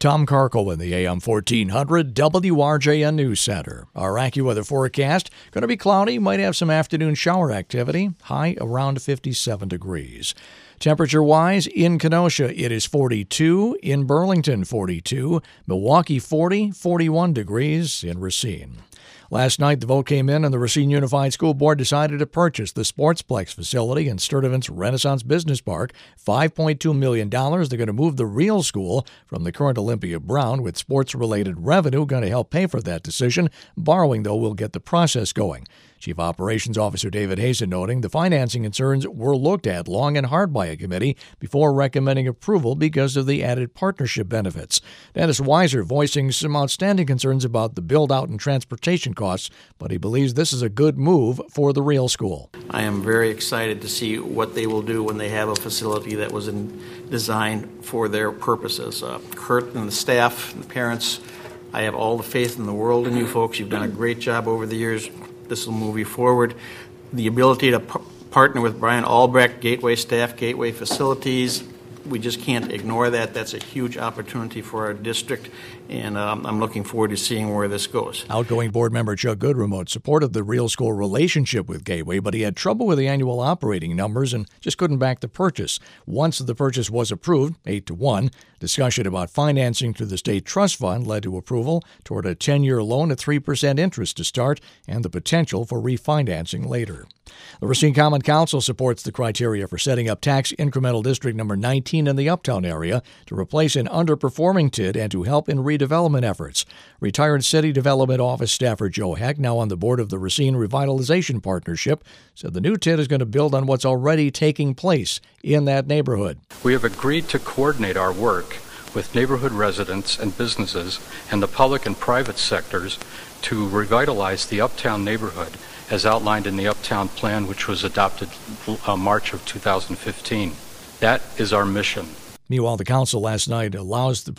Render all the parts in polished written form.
Tom Karkel in the AM 1400 WRJN News Center. Our AccuWeather forecast, going to be cloudy, might have some afternoon shower activity, high around 57 degrees. Temperature-wise, in Kenosha, it is 42, in Burlington, 42, Milwaukee, 40, 41 degrees in Racine. Last night, the vote came in and the Racine Unified School Board decided to purchase the Sportsplex facility in Sturtevant's Renaissance Business Park, $5.2 million. They're going to move the real school from the current Olympia Brown, with sports-related revenue going to help pay for that decision. Borrowing, though, will get the process going. Chief Operations Officer David Hazen noting the financing concerns were looked at long and hard by a committee before recommending approval because of the added partnership benefits. Dennis Weiser voicing some outstanding concerns about the build-out and transportation costs, but he believes this is a good move for the real school. I am very excited to see what they will do when they have a facility that was designed for their purposes. Kurt and the staff and the parents, I have all the faith in the world in you folks. You've done a great job over the years. This will move you forward. The ability to partner with Brian Albrecht, Gateway staff, Gateway facilities, we just can't ignore that. That's a huge opportunity for our district, and I'm looking forward to seeing where this goes. Outgoing board member Chuck Goodremote supported the real school relationship with Gateway, but he had trouble with the annual operating numbers and just couldn't back the purchase. Once the purchase was approved, 8-1, discussion about financing through the state trust fund led to approval toward a 10-year loan at 3% interest to start and the potential for refinancing later. The Racine Common Council supports the criteria for setting up tax incremental district number 19 in the Uptown area to replace an underperforming TID and to help in redevelopment efforts. Retired City Development Office staffer Joe Heck, now on the board of the Racine Revitalization Partnership, said the new TID is going to build on what's already taking place in that neighborhood. We have agreed to coordinate our work with neighborhood residents and businesses and the public and private sectors to revitalize the Uptown neighborhood as outlined in the Uptown Plan, which was adopted March of 2015. That is our mission. Meanwhile, the council last night allows for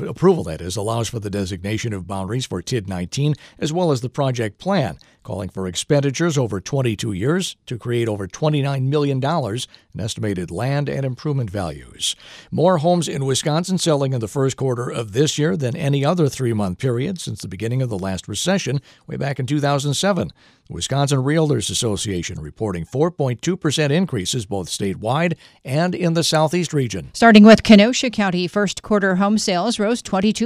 the designation of boundaries for TID 19 as well as the project plan, calling for expenditures over 22 years to create over $29 million in estimated land and improvement values. More homes in Wisconsin selling in the first quarter of this year than any other three-month period since the beginning of the last recession, way back in 2007. The Wisconsin Realtors Association reporting 4.2% increases both statewide and in the southeast region. Starting with Kenosha County, first quarter home sales rose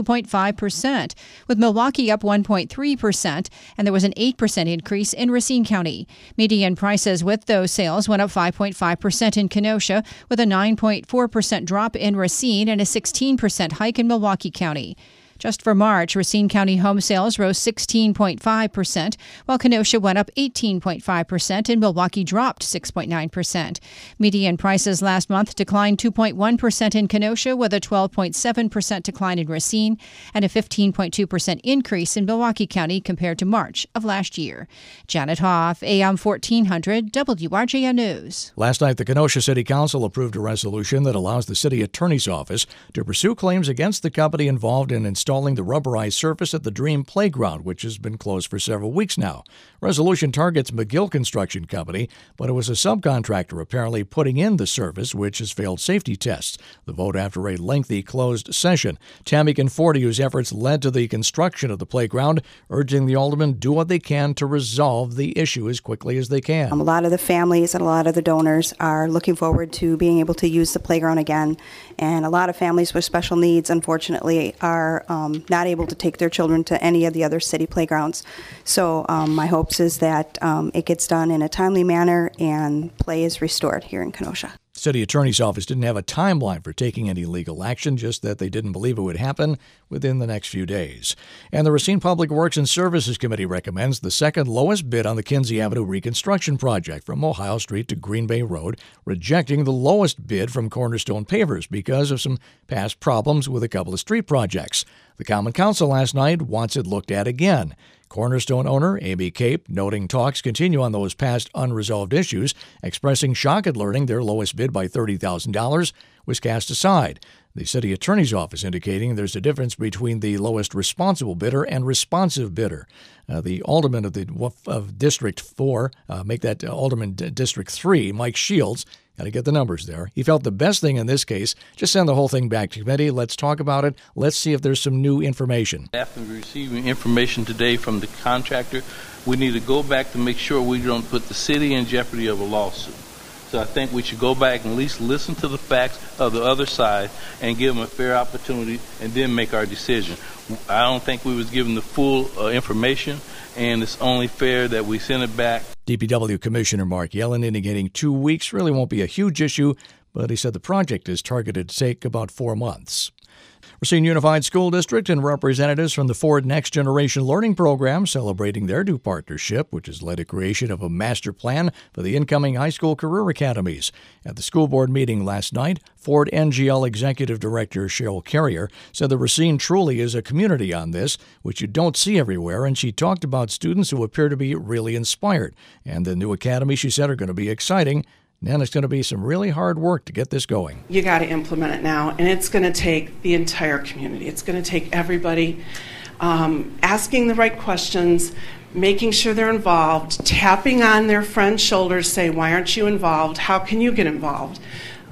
22.5%, with Milwaukee up 1.3%, and there was an 8% increase in Racine County. Median prices with those sales went up 5.5% in Kenosha, with a 9.4% drop in Racine and a 16% hike in Milwaukee County. Just for March, Racine County home sales rose 16.5%, while Kenosha went up 18.5% and Milwaukee dropped 6.9%. Median prices last month declined 2.1% in Kenosha, with a 12.7% decline in Racine and a 15.2% increase in Milwaukee County compared to March of last year. Janet Hoff, AM 1400, WRJN News. Last night, the Kenosha City Council approved a resolution that allows the city attorney's office to pursue claims against the company involved in installing the rubberized surface at the Dream Playground, which has been closed for several weeks now. Resolution targets McGill Construction Company, but it was a subcontractor apparently putting in the surface, which has failed safety tests. The vote after a lengthy closed session. Tammy Conforti, whose efforts led to the construction of the playground, urging the aldermen do what they can to resolve the issue as quickly as they can. A lot of the families and a lot of the donors are looking forward to being able to use the playground again, and a lot of families with special needs, unfortunately, are not able to take their children to any of the other city playgrounds. So my hopes is that it gets done in a timely manner and play is restored here in Kenosha. City Attorney's Office didn't have a timeline for taking any legal action, just that they didn't believe it would happen within the next few days. And the Racine Public Works and Services Committee recommends the second lowest bid on the Kinsey Avenue reconstruction project from Ohio Street to Green Bay Road, rejecting the lowest bid from Cornerstone Pavers because of some past problems with a couple of street projects. The Common Council last night wants it looked at again. Cornerstone owner Amy Cape, noting talks continue on those past unresolved issues, expressing shock at learning their lowest bid by $30,000 was cast aside. The city attorney's office indicating there's a difference between the lowest responsible bidder and responsive bidder. The alderman of District 4, District 3, Mike Shields, Got to get the numbers there. He felt the best thing in this case, just send the whole thing back to committee. Let's talk about it. Let's see if there's some new information. After receiving information today from the contractor, we need to go back to make sure we don't put the city in jeopardy of a lawsuit. So I think we should go back and at least listen to the facts of the other side and give them a fair opportunity and then make our decision. I don't think we was given the full information, and it's only fair that we send it back. DPW Commissioner Mark Yellen indicating 2 weeks really won't be a huge issue, but he said the project is targeted to take about 4 months. Racine Unified School District and representatives from the Ford Next Generation Learning Program celebrating their new partnership, which has led to creation of a master plan for the incoming high school career academies. At the school board meeting last night, Ford NGL Executive Director Cheryl Carrier said that Racine truly is a community on this, which you don't see everywhere, and she talked about students who appear to be really inspired. And the new academy, she said, are going to be exciting. And it's going to be some really hard work to get this going. You got to implement it now, and it's going to take the entire community. It's going to take everybody asking the right questions, making sure they're involved, tapping on their friend's shoulders, say, why aren't you involved? How can you get involved?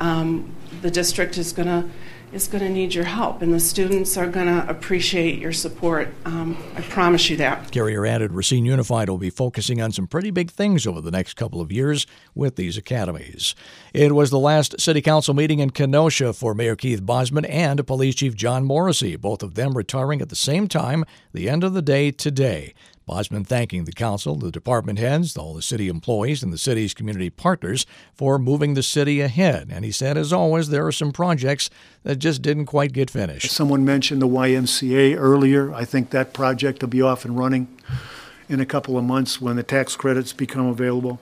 The district is going to need your help, and the students are going to appreciate your support. I promise you that. Carrier added Racine Unified will be focusing on some pretty big things over the next couple of years with these academies. It was the last City Council meeting in Kenosha for Mayor Keith Bosman and Police Chief John Morrissey, both of them retiring at the same time, the end of the day today. Bosman thanking the council, the department heads, all the city employees, and the city's community partners for moving the city ahead. And he said, as always, there are some projects that just didn't quite get finished. Someone mentioned the YMCA earlier. I think that project will be off and running in a couple of months when the tax credits become available.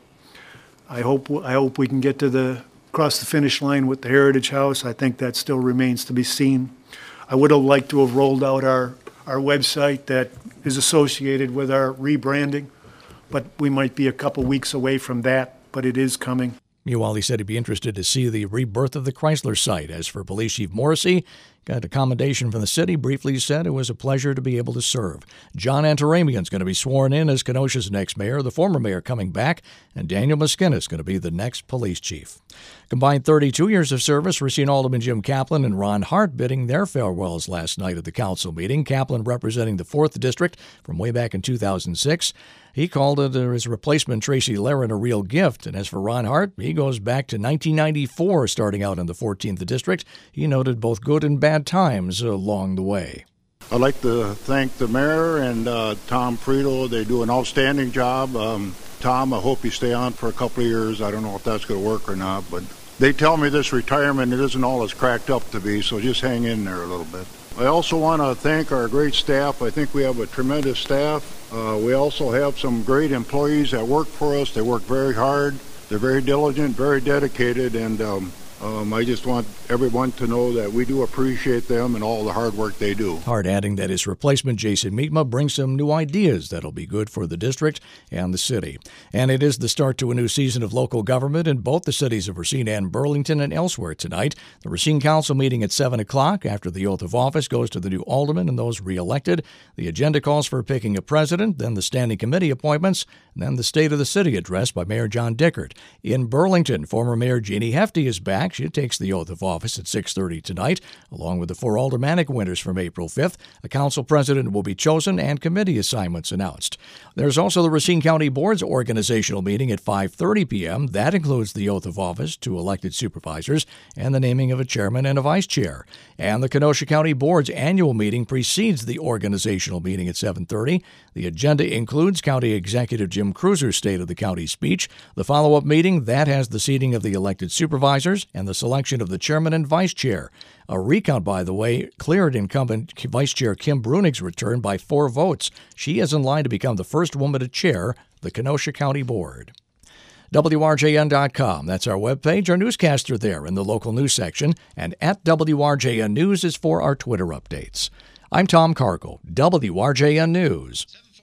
I hope we can get to across the finish line with the Heritage House. I think that still remains to be seen. I would have liked to have rolled out our website that is associated with our rebranding, but we might be a couple weeks away from that, but it is coming. Meanwhile, he said he'd be interested to see the rebirth of the Chrysler site. As for Police Chief Morrissey, got a commendation from the city, briefly said it was a pleasure to be able to serve. John Antaramian's going to be sworn in as Kenosha's next mayor, the former mayor coming back, and Daniel Moskinis is going to be the next police chief. Combined 32 years of service, Racine Alderman Jim Kaplan and Ron Hart bidding their farewells last night at the council meeting. Kaplan representing the 4th District from way back in 2006. He called it his replacement, Tracy Laren, a real gift. And as for Ron Hart, he goes back to 1994, starting out in the 14th District. He noted both good and bad times along the way. I'd like to thank the mayor and Tom Friedel. They do an outstanding job. Tom, I hope you stay on for a couple of years. I don't know if that's going to work or not, but they tell me this retirement, it isn't all it's cracked up to be, so just hang in there a little bit. I also want to thank our great staff. I think we have a tremendous staff. We also have some great employees that work for us. They work very hard. They're very diligent, very dedicated, and I just want everyone to know that we do appreciate them and all the hard work they do. Hart adding that his replacement, Jason Mietma, brings some new ideas that'll be good for the district and the city. And it is the start to a new season of local government in both the cities of Racine and Burlington and elsewhere tonight. The Racine Council meeting at 7 o'clock after the oath of office goes to the new aldermen and those re-elected. The agenda calls for picking a president, then the standing committee appointments, and then the State of the City address by Mayor John Dickert. In Burlington, former Mayor Jeannie Hefty is back. She takes the oath of office at 6:30 tonight, along with the 4 aldermanic winners from April 5th. A council president will be chosen and committee assignments announced. There's also the Racine County Board's organizational meeting at 5:30 p.m. That includes the oath of office to elected supervisors and the naming of a chairman and a vice chair. And the Kenosha County Board's annual meeting precedes the organizational meeting at 7:30. The agenda includes County Executive Jim Cruiser's State of the County speech. The follow-up meeting, that has the seating of the elected supervisors and the selection of the chairman and vice chair. A recount, by the way, cleared incumbent Vice Chair Kim Brunig's return by 4 votes. She is in line to become the first woman to chair the Kenosha County Board. WRJN.com. That's our webpage. Our newscaster there in the local news section. And at WRJN News is for our Twitter updates. I'm Tom Cargill, WRJN News.